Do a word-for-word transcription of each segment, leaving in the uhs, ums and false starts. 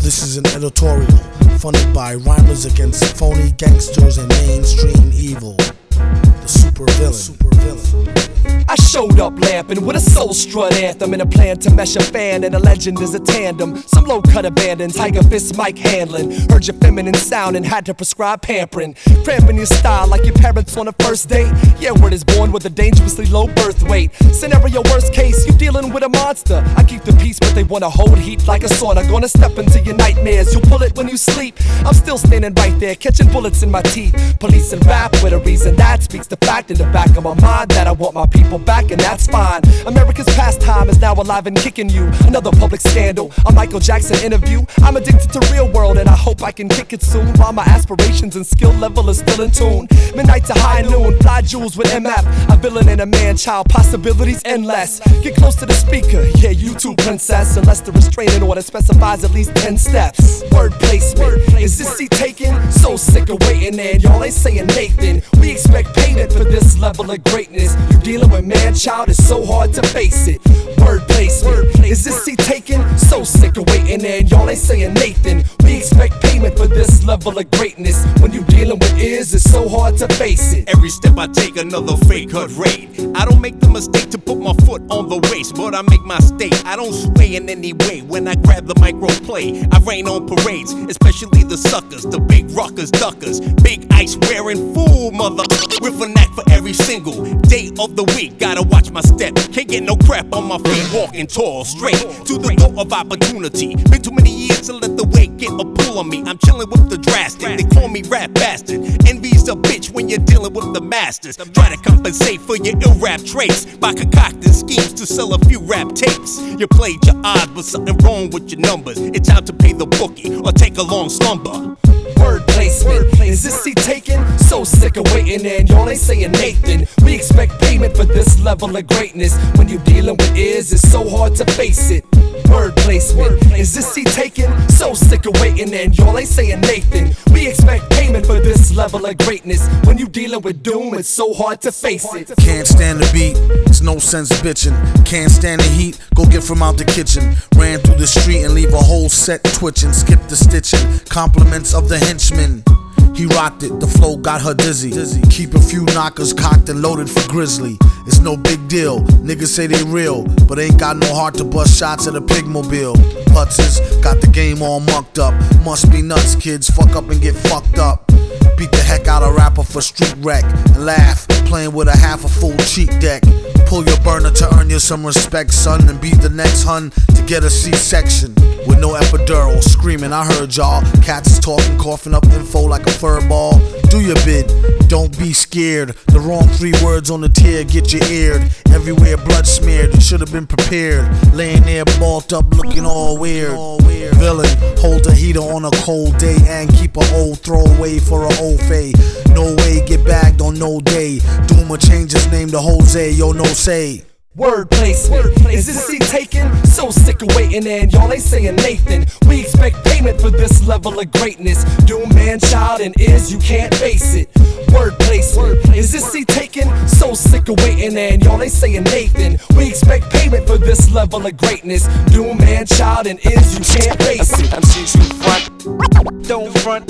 This is an editorial funded by Rhymers Against Phony Gangsters and Mainstream Evil. The super villain. Super villain. I showed up lamping with a soul strut anthem and a plan to mesh a fan, and a legend is a tandem. Some low cut abandoned, Tiger Fist mic handling. Heard your feminine sound and had to prescribe pampering. Cramping your style like your parents on a first date. Yeah, word is born with a dangerously low birth weight. Scenario worst case, you dealing with a monster. I keep the peace, but they wanna hold heat like a sauna. Gonna step into your nightmares, you'll pull it when you sleep. I'm still standing right there, catching bullets in my teeth. Police and rap with a reason that speaks the fact in the back of my mind that I want my people back, and that's fine. America's pastime is now alive and kicking you. Another public scandal, a Michael Jackson interview. I'm addicted to real world and I hope I can kick it soon, while my aspirations and skill level is still in tune. Midnight to high noon, fly jewels with M F. A villain and a man-child, possibilities endless. Get close to the speaker, yeah, you too, princess. Unless the restraining order specifies at least ten steps. Word placement, is this seat taken? So sick of waiting and y'all ain't saying Nathan. We expect payment for this level of greatness. You dealing with man-child, it's so hard to face it. Word placement, is this seat taken? So sick of waiting and y'all ain't saying Nathan. We expect payment for this level of greatness. When you dealing with ears, it's so hard to face it. Every step I take, another fake hood raid. I don't make the mistake to put my foot on the waist, but I make my state. I don't sway in any way when I grab the micro play. I rain on parades, especially the suckers, the big rockers, duckers, big ice wearing fool mother with a knack for every single day of the week. Gotta watch my step, can't get no crap on my feet. Walking tall, straight to the door of opportunity. Been too many years to let the weight get a pull on me. I'm chilling with the drastic, they call me rap bastard. Envy's a bitch when you're dealing with the masters. Try to compensate for your ill rap traits by concocting schemes to sell a few rap tapes. You played your odds, but something wrong with your numbers. It's time to pay the bookie or take a long slumber. Word placement, is this seat taken? So sick of waiting and y'all ain't saying Nathan. We expect payment for this level of greatness. When you dealing with ears, it's so hard to face it. Word placement, is this seat taken? So sick of waiting and y'all ain't saying Nathan. We expect payment for this level of greatness. When you dealing with doom, it's so hard to face it. Can't stand the beat, it's no sense bitching. Can't stand the heat, go get from out the kitchen. Ran through the street and leave a whole set twitching. Skip the stitching, compliments of the henchman. He rocked it, the flow got her dizzy. Keep a few knockers cocked and loaded for Grizzly. It's no big deal, niggas say they real, but ain't got no heart to bust shots at a pigmobile. Putzes got the game all mucked up. Must be nuts, kids, fuck up and get fucked up. Beat the heck out of rapper for street wreck and laugh, playing with a half a full cheek deck. Pull your burner to earn you some respect, son, and be the next hun to get a C-section. With no epidural, screaming, I heard y'all. Cats is talking, coughing up info like a fur ball. Do your bid, don't be scared. The wrong three words on the tier get you eared. Everywhere blood smeared, you should have been prepared. Laying there balled up, looking all weird. Villain, hold a heater on a cold day and keep a old throwaway for a old fade. No way, get bagged on no day. Doom will change his name to Jose, yo, no say. Word placement, is this seat taken? So sick of waiting and y'all ain't saying Nathan. We expect payment for this level of greatness. Doom, man-child, and is you can't face it. Word placement, is this seat taken? So sick of waiting and y'all ain't saying Nathan. We expect payment for this level of greatness. Doom, man-child, and is you can't face it. M Cs who front, don't front,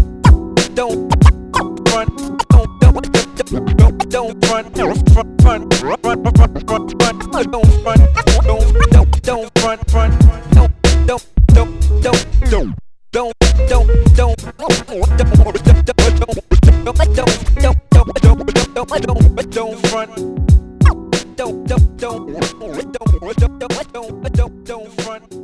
don't front, don't don't don't front, front, front, front, front, front, front, front, don't front, don't don't don't front, front, don't don't don't don't don't. Don't don't don't don't don't don't don't front. Don't don't don't don't don't don't don't front.